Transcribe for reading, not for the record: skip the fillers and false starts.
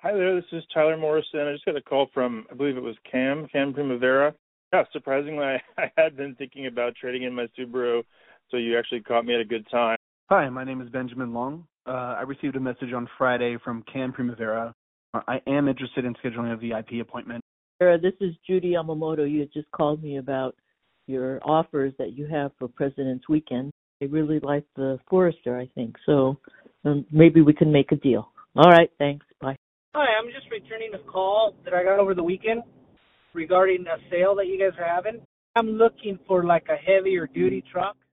Hi there, this is Tyler Morrison. I just got a call from, I believe it was Cam Primavera. Yeah, surprisingly, I had been thinking about trading in my Subaru, so you actually caught me at a good time. Hi, my name is Benjamin Long. I received a message on Friday from Cam Primavera. I am interested in scheduling a VIP appointment. Sarah, this is Judy Yamamoto. You had just called me about your offers that you have for President's Weekend. I really like the Forester, I think, so maybe we can make a deal. All right, thanks. Bye. Hi, I'm just returning a call that I got over the weekend regarding a sale that you guys are having. I'm looking for like a heavier duty truck.